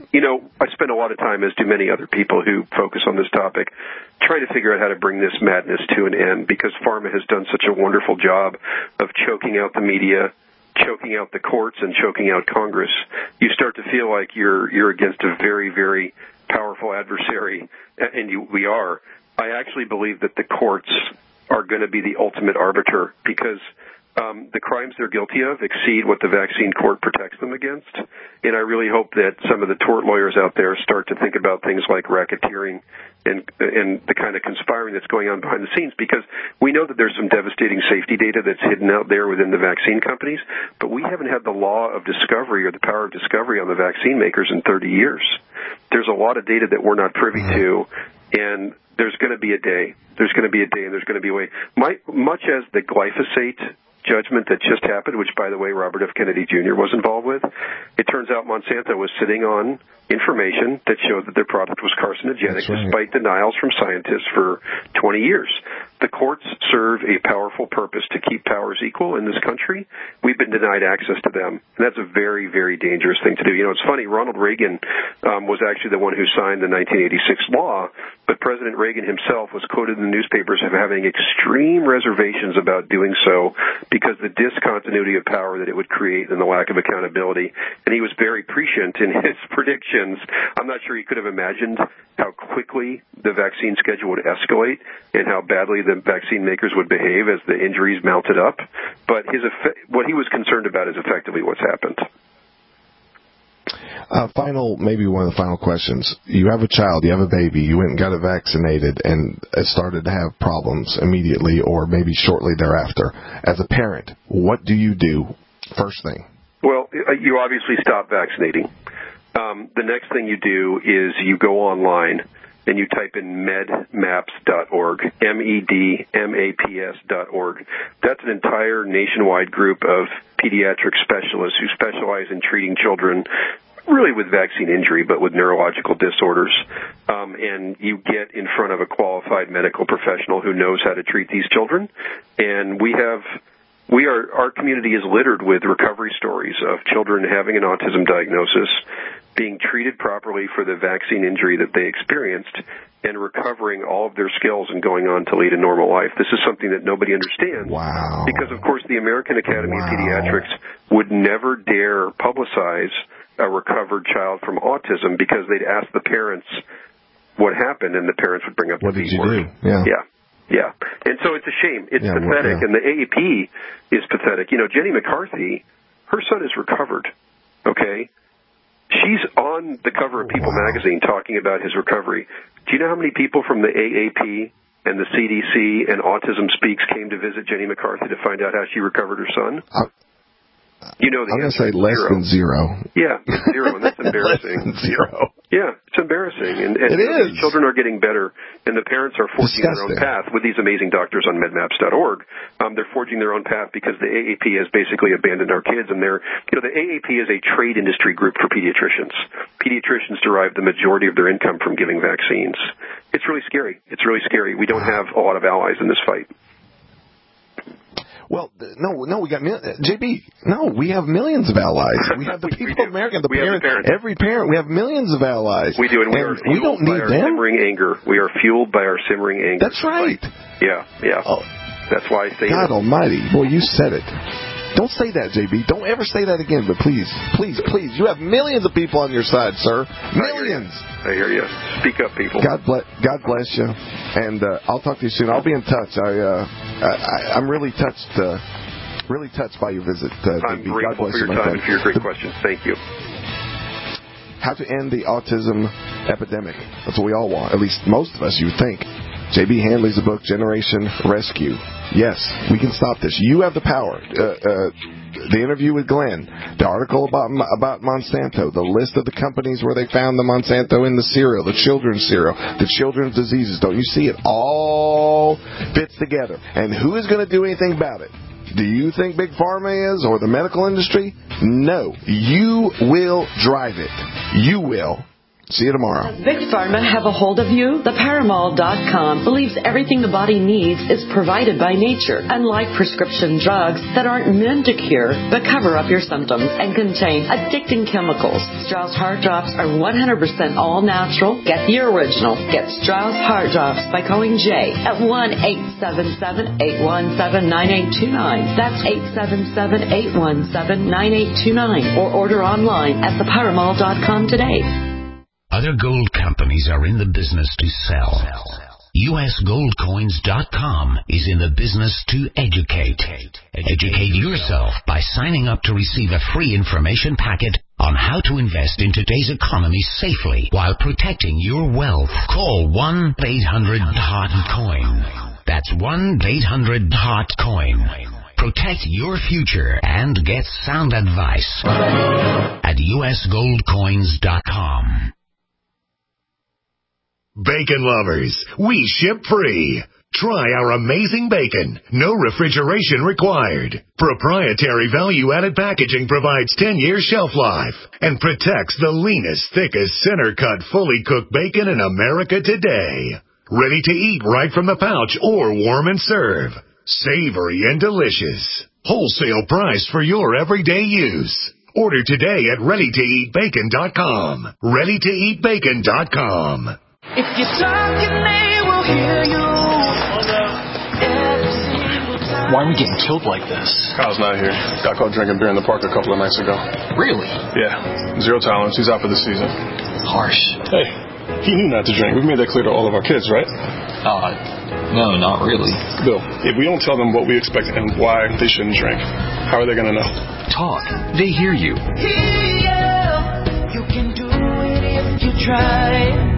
I spend a lot of time, as do many other people who focus on this topic, trying to figure out how to bring this madness to an end, because pharma has done such a wonderful job of choking out the media, choking out the courts, and choking out Congress. You start to feel like you're against a very, very powerful adversary, and we are. I actually believe that the courts are going to be the ultimate arbiter, because the crimes they're guilty of exceed what the vaccine court protects them against. And I really hope that some of the tort lawyers out there start to think about things like racketeering and the kind of conspiring that's going on behind the scenes, because we know that there's some devastating safety data that's hidden out there within the vaccine companies, but we haven't had the law of discovery or the power of discovery on the vaccine makers in 30 years. There's a lot of data that we're not privy to, and there's going to be a day. There's going to be a day, and there's going to be a way. Much as the glyphosate judgment that just happened, which, by the way, Robert F. Kennedy Jr. was involved with, it turns out Monsanto was sitting on information that showed that their product was carcinogenic, despite denials from scientists for 20 years. The courts serve a powerful purpose to keep powers equal in this country. We've been denied access to them, and that's a very, very dangerous thing to do. It's funny, Ronald Reagan was actually the one who signed the 1986 law, but President Reagan himself was quoted in the newspapers as having extreme reservations about doing so because the discontinuity of power that it would create and the lack of accountability. And he was very prescient in his predictions. I'm not sure he could have imagined how quickly the vaccine schedule would escalate and how badly the vaccine makers would behave as the injuries mounted up. But what he was concerned about is effectively what's happened. Maybe one of the final questions. You have a child, you have a baby, you went and got it vaccinated, and it started to have problems immediately or maybe shortly thereafter. As a parent, what do you do first thing? Well, you obviously stop vaccinating. The next thing you do is you go online and you type in medmaps.org, medmaps.org. That's an entire nationwide group of pediatric specialists who specialize in treating children really with vaccine injury, but with neurological disorders. And you get in front of a qualified medical professional who knows how to treat these children. And our community is littered with recovery stories of children having an autism diagnosis, being treated properly for the vaccine injury that they experienced, and recovering all of their skills and going on to lead a normal life. This is something that nobody understands. Wow. Because, of course, the American Academy of Pediatrics would never dare publicize a recovered child from autism because they'd ask the parents what happened, and the parents would bring up what the did you word. do? Yeah. Yeah. And so it's a shame. It's pathetic, and the AAP is pathetic. Jenny McCarthy, her son is recovered, okay? She's on the cover of People magazine talking about his recovery. Do you know how many people from the AAP and the CDC and Autism Speaks came to visit Jenny McCarthy to find out how she recovered her son? I'm going to say less than zero. Yeah, zero, and that's embarrassing. Less than zero. Yeah, it's embarrassing. And it is. These children are getting better, and the parents are forging their own path with these amazing doctors on medmaps.org. They're forging their own path because the AAP has basically abandoned our kids, and the AAP is a trade industry group for pediatricians. Pediatricians derive the majority of their income from giving vaccines. It's really scary. It's really scary. We don't have a lot of allies in this fight. Well, no, we got JB. No, we have millions of allies. We have the people of America, the parents. Every parent. We have millions of allies. We do, and we don't need them. Simmering anger. We are fueled by our simmering anger. That's right. Yeah. Oh. That's why I say God Almighty, boy, you said it. Don't say that, JB. Don't ever say that again. But please, you have millions of people on your side, sir. Millions. I hear you. Speak up, people. God bless you, and I'll talk to you soon. I'll be in touch. I'm really touched by your visit. I'm grateful for your time and for your great questions. Thank you. How to end the autism epidemic. That's what we all want. At least most of us, you would think. J.B. Handley's book, Generation Rescue. Yes, we can stop this. You have the power. The interview with Glenn, the article about Monsanto, the list of the companies where they found the Monsanto in the cereal, the children's cereal, the children's diseases. Don't you see it? All fits together. And who is going to do anything about it? Do you think Big Pharma is, or the medical industry? No. You will drive it. You will. See you tomorrow. Does Big Pharma have a hold of you? The Paramol.com believes everything the body needs is provided by nature, unlike prescription drugs that aren't meant to cure but cover up your symptoms and contain addicting chemicals. Strauss Heart Drops are 100% all natural. Get the original. Get Strauss Heart Drops by calling Jay at 1-877-817-9829. That's 877-817-9829. Or order online at theparamol.com today. Other gold companies are in the business to sell. USGoldCoins.com is in the business to educate. Educate yourself by signing up to receive a free information packet on how to invest in today's economy safely while protecting your wealth. Call 1-800-HOT-COIN. That's 1-800-HOT-COIN. Protect your future and get sound advice at USGoldCoins.com. Bacon lovers, we ship free. Try our amazing bacon. No refrigeration required. Proprietary value-added packaging provides 10-year shelf life and protects the leanest, thickest, center-cut, fully cooked bacon in America today. Ready to eat right from the pouch or warm and serve. Savory and delicious. Wholesale price for your everyday use. Order today at ReadyToEatBacon.com. ReadyToEatBacon.com. If you talk, they will hear you. Why are we getting killed like this? Kyle's not here. Got caught drinking beer in the park a couple of nights ago. Really? Yeah. 0 tolerance. He's out for the season. Harsh. Hey, he knew not to drink. We've made that clear to all of our kids, right? No, not really. Bill, if we don't tell them what we expect and why they shouldn't drink, how are they going to know? Talk. They hear you. try.